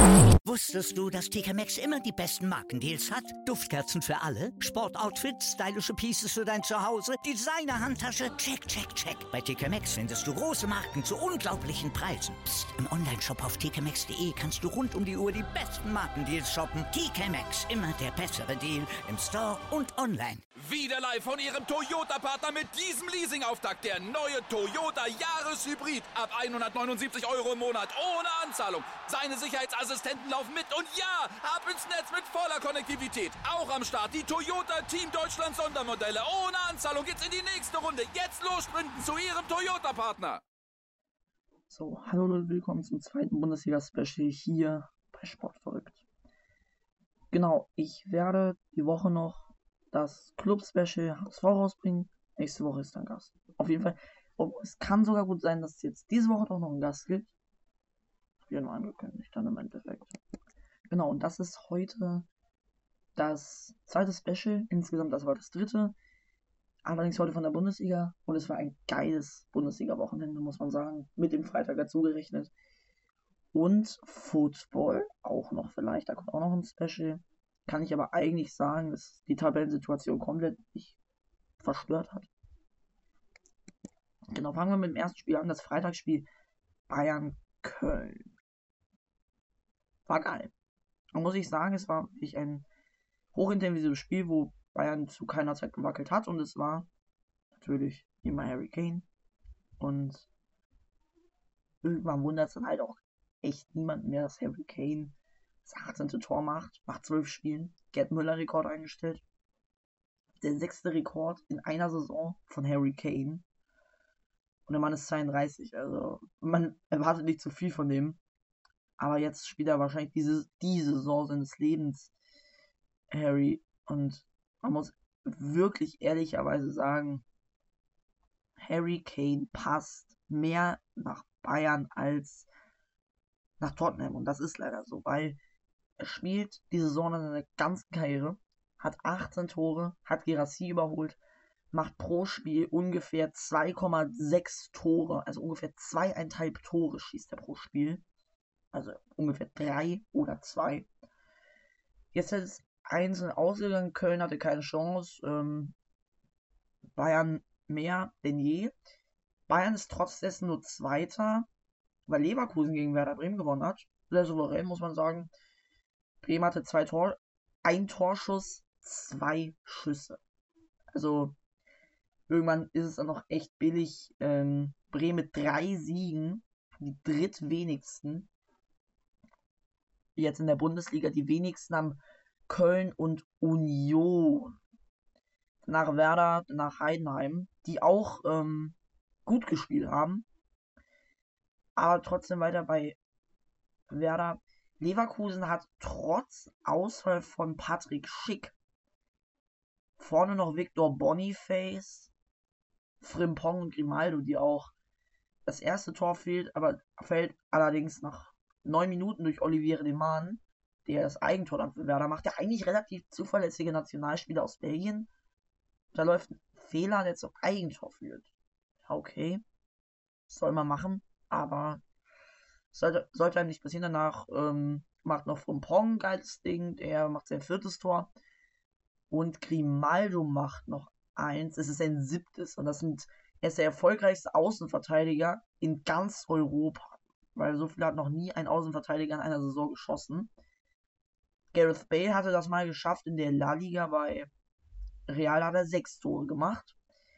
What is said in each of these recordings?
Wusstest du, dass TK Maxx immer die besten Markendeals hat? Duftkerzen für alle, Sportoutfits, stylische Pieces für dein Zuhause, Designer-Handtasche, check, check, check. Bei TK Maxx findest du große Marken zu unglaublichen Preisen. Psst. Im Onlineshop auf tkmaxx.de kannst du rund um die Uhr die besten Markendeals shoppen. TK Maxx, immer der bessere Deal im Store und online. Wieder live von Ihrem Toyota-Partner mit diesem Leasing-Auftakt. Der neue Toyota Jahreshybrid. Ab 179 € im Monat. Ohne Anzahlung. Seine Sicherheitsassistenten laufen mit. Und ja, ab ins Netz mit voller Konnektivität. Auch am Start die Toyota Team Deutschland Sondermodelle. Ohne Anzahlung geht's in die nächste Runde. Jetzt los sprinten zu Ihrem Toyota-Partner. So, hallo und willkommen zum zweiten Bundesliga-Special hier bei Sportverrückt. Genau, ich werde die Woche noch das Club-Special HSV rausbringen. Nächste Woche ist dann Gast. Auf jeden Fall. Es kann sogar gut sein, dass es jetzt diese Woche doch noch einen Gast gibt. Wir nur angekündigt dann im Endeffekt. Genau, und das ist heute das zweite Special. Insgesamt, das war das dritte. Allerdings heute von der Bundesliga. Und es war ein geiles Bundesliga-Wochenende, muss man sagen. Mit dem Freitag dazu gerechnet. Und Football auch noch vielleicht. Da kommt auch noch ein Special. Kann ich aber eigentlich sagen, dass die Tabellensituation komplett nicht verstört hat. Genau, fangen wir mit dem ersten Spiel an. Das Freitagsspiel Bayern-Köln. War geil. Und muss ich sagen, es war wirklich ein hochintensives Spiel, wo Bayern zu keiner Zeit gewackelt hat. Und es war natürlich immer Harry Kane. Und irgendwann wundert es dann halt auch echt niemand mehr, dass Harry Kane das 18. Tor macht, nach 12 Spielen. Gerd Müller-Rekord eingestellt. Der 6. Rekord in einer Saison von Harry Kane. Und der Mann ist 32. Also man erwartet nicht zu viel von dem. Aber jetzt spielt er wahrscheinlich die Saison seines Lebens, Harry. Und man muss wirklich ehrlicherweise sagen, Harry Kane passt mehr nach Bayern als nach Tottenham. Und das ist leider so, weil er spielt die Saison in seiner ganzen Karriere, hat 18 Tore, hat Guirassy überholt, macht pro Spiel ungefähr 2,6 Tore, also ungefähr 2,5 Tore schießt er pro Spiel. Also ungefähr 3 oder 2. Jetzt ist es einzeln ausgegangen, Köln hatte keine Chance, Bayern mehr denn je. Bayern ist trotz dessen nur Zweiter, weil Leverkusen gegen Werder Bremen gewonnen hat. Sehr souverän, muss man sagen. Bremen hatte 2 ein Torschuss, 2 Schüsse. Also irgendwann ist es dann noch echt billig. Bremen mit 3 Siegen, die drittwenigsten. Jetzt in der Bundesliga, die wenigsten haben Köln und Union. Nach Werder, nach Heidenheim, die auch gut gespielt haben. Aber trotzdem weiter bei Werder. Leverkusen hat trotz Ausfall von Patrick Schick vorne noch Victor Boniface, Frimpong und Grimaldo, die auch das erste Tor fällt allerdings nach 9 Minuten durch Olivier Deman, der das Eigentor dann für Werder macht, der eigentlich relativ zuverlässige Nationalspieler aus Belgien. Da läuft ein Fehler, der zum Eigentor führt. Okay, soll man machen, aber sollte einem nicht passieren. Danach macht noch Frimpong ein geiles Ding, der macht sein 4. Tor. Und Grimaldo macht noch 1. Es ist sein 7. Und er ist der erfolgreichste Außenverteidiger in ganz Europa. Weil so viel hat noch nie ein Außenverteidiger in einer Saison geschossen. Gareth Bale hatte das mal geschafft in der La Liga. Bei Real hat er 6 Tore gemacht.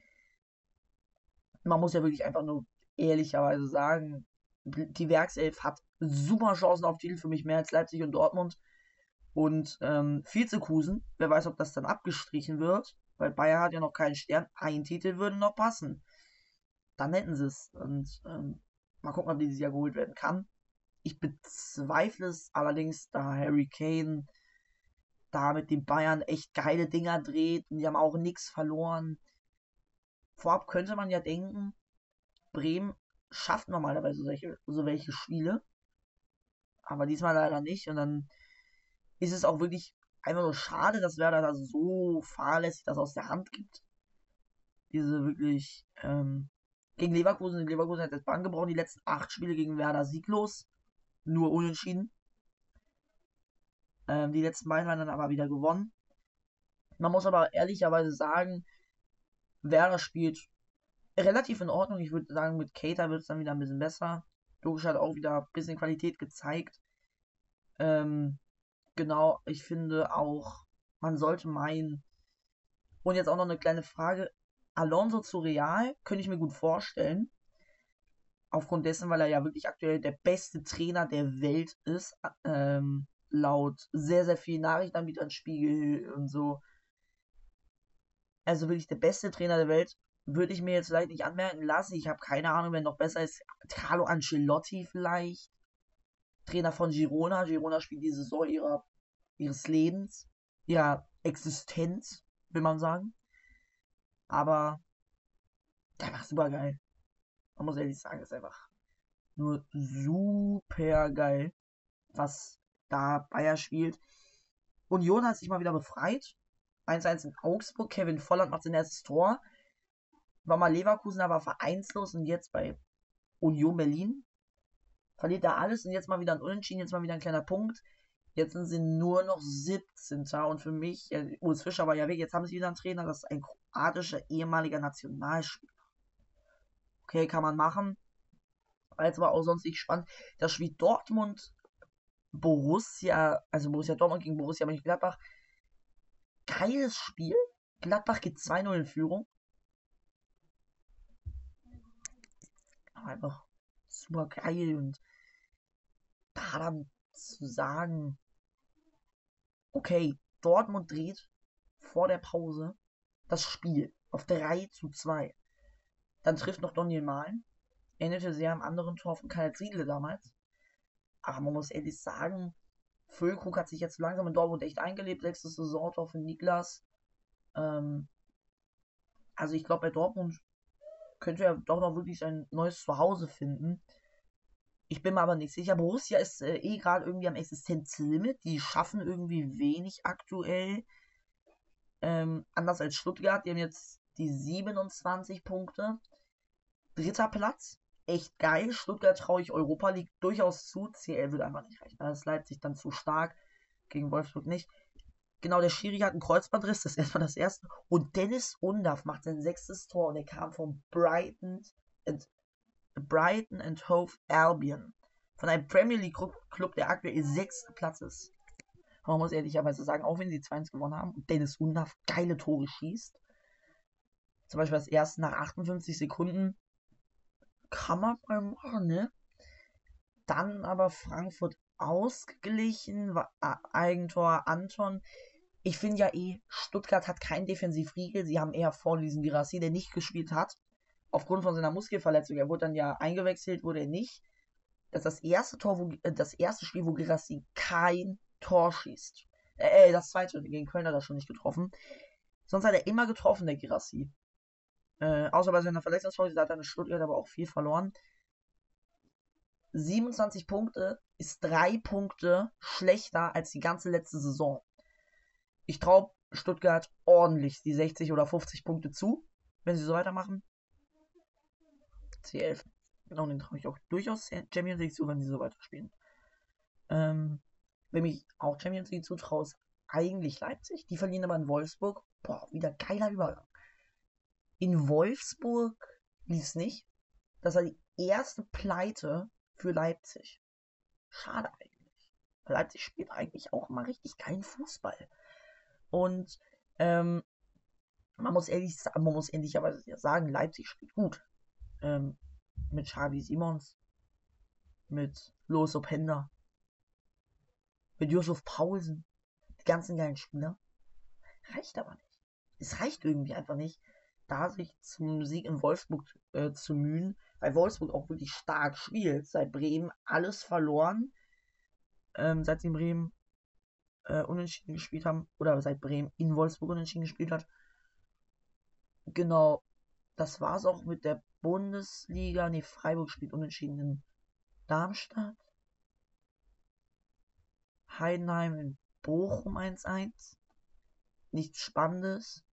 Man muss ja wirklich einfach nur ehrlicherweise sagen, die Werkself hat super Chancen auf Titel, für mich mehr als Leipzig und Dortmund. Und Vizekusen, wer weiß, ob das dann abgestrichen wird, weil Bayern hat ja noch keinen Stern. Ein Titel würde noch passen. Dann hätten sie es. Und mal gucken, ob dieses Jahr geholt werden kann. Ich bezweifle es allerdings, da Harry Kane da mit den Bayern echt geile Dinger dreht und die haben auch nichts verloren. Vorab könnte man ja denken, Bremen schafft normalerweise so welche Spiele, aber diesmal leider nicht. Und dann ist es auch wirklich einfach nur schade, dass Werder da so fahrlässig das aus der Hand gibt. Diese wirklich gegen Leverkusen hat das Bank gebrochen, die letzten 8 Spiele gegen Werder sieglos, nur unentschieden. Die letzten beiden waren dann aber wieder gewonnen. Man muss aber ehrlicherweise sagen, Werder spielt relativ in Ordnung. Ich würde sagen, mit Keita wird es dann wieder ein bisschen besser. Logisch hat auch wieder ein bisschen Qualität gezeigt. Genau, ich finde auch, man sollte meinen. Und jetzt auch noch eine kleine Frage. Alonso zu Real könnte ich mir gut vorstellen. Aufgrund dessen, weil er ja wirklich aktuell der beste Trainer der Welt ist. Laut sehr, sehr vielen Nachrichtenanbietern, Spiegel und so. Also wirklich der beste Trainer der Welt. Würde ich mir jetzt vielleicht nicht anmerken lassen. Ich habe keine Ahnung, wer noch besser ist. Carlo Ancelotti vielleicht. Trainer von Girona. Girona spielt die Saison ihres Lebens. Ihrer Existenz, will man sagen. Aber der war super geil. Man muss ehrlich sagen, ist einfach nur super geil, was da Bayer spielt. Union hat sich mal wieder befreit. 1-1 in Augsburg. Kevin Volland macht sein erstes Tor. War mal Leverkusen, aber vereinslos und jetzt bei Union Berlin. Verliert da alles und jetzt mal wieder ein Unentschieden, jetzt mal wieder ein kleiner Punkt. Jetzt sind sie nur noch 17. Und für mich, Urs Fischer war ja weg, jetzt haben sie wieder einen Trainer, das ist ein kroatischer ehemaliger Nationalspieler. Okay, kann man machen. War jetzt aber auch sonst nicht spannend. Das Spiel Dortmund, Borussia Dortmund gegen Borussia Mönchengladbach. Geiles Spiel. Gladbach geht 2-0 in Führung. Aber einfach super geil und da dann zu sagen, okay, Dortmund dreht vor der Pause das Spiel auf 3-2. Dann trifft noch Daniel Mahlen. Endete sehr am anderen Tor von Karl Ziedle damals. Aber man muss ehrlich sagen, Füllkrug hat sich jetzt langsam in Dortmund echt eingelebt. 6. Saisontor für Niklas. Also ich glaube, bei Dortmund könnte er doch noch wirklich sein neues Zuhause finden. Ich bin mir aber nicht sicher. Borussia ist gerade irgendwie am Existenzlimit. Die schaffen irgendwie wenig aktuell. Anders als Stuttgart. Die haben jetzt die 27 Punkte. 3. Platz. Echt geil. Stuttgart traue ich Europa League durchaus zu. CL wird einfach nicht reichen. Da ist Leipzig dann zu stark. Gegen Wolfsburg nicht. Genau, der Schiri hat einen Kreuzbandriss. Das ist erstmal das erste. Und Dennis Undaff macht sein 6. Tor. Und er kam von Brighton and Hove Albion. Von einem Premier League Club, der aktuell 6. Platz ist. Man muss ehrlicherweise sagen, auch wenn sie 2-1 gewonnen haben und Dennis Undaff geile Tore schießt. Zum Beispiel das erste nach 58 Sekunden. Kann man mal machen, ne? Dann aber Frankfurt ausgeglichen. Eigentor Anton. Ich finde ja Stuttgart hat keinen Defensivriegel. Sie haben eher vorne diesen Guirassy, der nicht gespielt hat. Aufgrund von seiner Muskelverletzung. Er wurde dann ja eingewechselt, wurde er nicht. Das ist das erste Spiel, wo Guirassy kein Tor schießt. Das zweite gegen Köln hat er schon nicht getroffen. Sonst hat er immer getroffen, der Guirassy. Außer bei seiner Verletzungsfolge, da hat er in Stuttgart aber auch viel verloren. 27 Punkte ist 3 Punkte schlechter als die ganze letzte Saison. Ich traue Stuttgart ordentlich die 60 oder 50 Punkte zu, wenn sie so weitermachen. C11. Genau, den traue ich auch durchaus Champions League zu, wenn sie so weiterspielen. Wenn mich auch Champions League zutraue, ist eigentlich Leipzig. Die verlieren aber in Wolfsburg. Boah, wieder geiler Übergang. In Wolfsburg lief es nicht. Das war die erste Pleite für Leipzig. Schade eigentlich. Leipzig spielt eigentlich auch immer richtig geilen Fußball. Und man muss ehrlicherweise sagen, Leipzig spielt gut. Mit Xavi Simons, mit Lois Openda, mit Yusuf Paulsen, die ganzen geilen Spieler. Reicht aber nicht. Es reicht irgendwie einfach nicht, da sich zum Sieg in Wolfsburg zu mühen, weil Wolfsburg auch wirklich stark spielt. Seit Bremen alles verloren. Seit sie in Bremen unentschieden gespielt haben, oder seit Bremen in Wolfsburg unentschieden gespielt hat. Genau, das war's auch mit der Bundesliga. Ne, Freiburg spielt unentschieden in Darmstadt. Heidenheim in Bochum 1-1. Nichts Spannendes.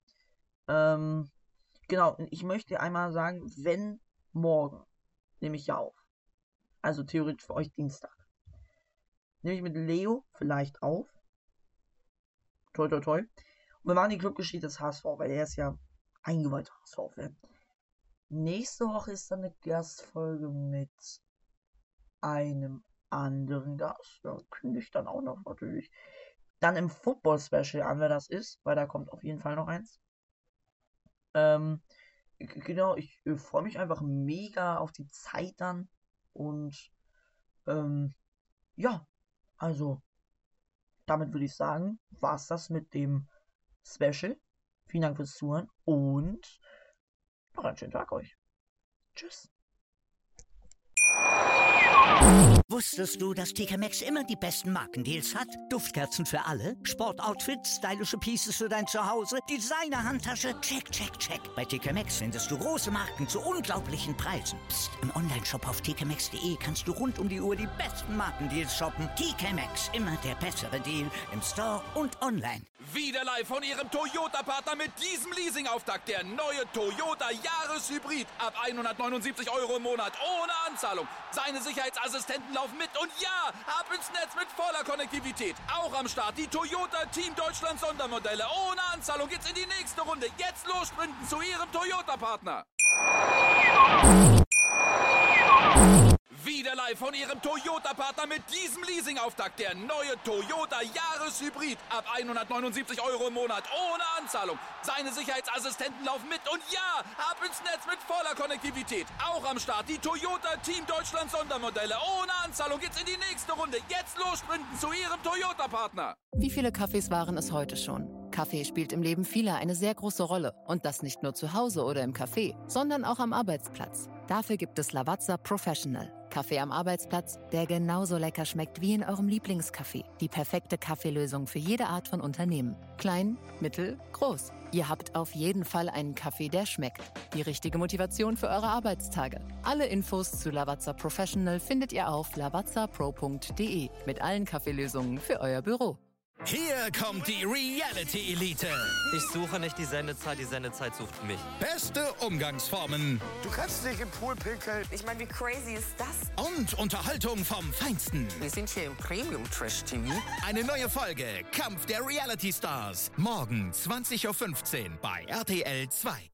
Genau, ich möchte einmal sagen, wenn morgen, nehme ich ja auf, also theoretisch für euch Dienstag, nehme ich mit Leo vielleicht auf. Toi, toi, toi. Und wir machen die Clubgeschichte des HSV, weil er ist ja eingeweihter HSV-Fan. Nächste Woche ist dann eine Gastfolge mit einem anderen Gast. Ja, kündige ich dann auch noch natürlich. Dann im Football-Special an, wer das ist, weil da kommt auf jeden Fall noch eins. Genau, ich freue mich einfach mega auf die Zeit dann. Und ja, also damit würde ich sagen, war es das mit dem Special. Vielen Dank fürs Zuhören und noch einen schönen Tag euch. Tschüss. Wusstest du, dass TK Maxx immer die besten Markendeals hat? Duftkerzen für alle, Sportoutfits, stylische Pieces für dein Zuhause, Designer-Handtasche, check, check, check. Bei TK Maxx findest du große Marken zu unglaublichen Preisen. Psst. Im Onlineshop auf tkmaxx.de kannst du rund um die Uhr die besten Markendeals shoppen. TK Maxx, immer der bessere Deal im Store und online. Wieder live von Ihrem Toyota-Partner mit diesem Leasing-Auftakt. Der neue Toyota Jahreshybrid. Ab 179 € im Monat. Ohne Anzahlung. Seine Sicherheitsassistenten laufen mit. Und ja, ab ins Netz mit voller Konnektivität. Auch am Start die Toyota Team Deutschland Sondermodelle. Ohne Anzahlung geht's in die nächste Runde. Jetzt los sprinten zu Ihrem Toyota-Partner. Wieder live von Ihrem Toyota-Partner mit diesem Leasing-Auftakt. Der neue Toyota Jahreshybrid. Ab 179 € im Monat. Ohne Anzahlung. Seine Sicherheitsassistenten laufen mit. Und ja, ab ins Netz mit voller Konnektivität. Auch am Start die Toyota Team Deutschland Sondermodelle. Ohne Anzahlung geht's in die nächste Runde. Jetzt los sprinten zu Ihrem Toyota-Partner. Wie viele Kaffees waren es heute schon? Kaffee spielt im Leben vieler eine sehr große Rolle. Und das nicht nur zu Hause oder im Café, sondern auch am Arbeitsplatz. Dafür gibt es Lavazza Professional. Kaffee am Arbeitsplatz, der genauso lecker schmeckt wie in eurem Lieblingscafé. Die perfekte Kaffeelösung für jede Art von Unternehmen. Klein, mittel, groß. Ihr habt auf jeden Fall einen Kaffee, der schmeckt. Die richtige Motivation für eure Arbeitstage. Alle Infos zu Lavazza Professional findet ihr auf lavazzapro.de mit allen Kaffeelösungen für euer Büro. Hier kommt die Reality Elite. Ich suche nicht die Sendezeit sucht mich. Beste Umgangsformen Du kannst nicht im Pool pinkeln. Ich meine, wie crazy ist das? und Unterhaltung vom Feinsten. Wir sind hier im Premium-Trash-TV. Eine neue Folge Kampf der Reality Stars. Morgen 20:15 Uhr bei RTL 2.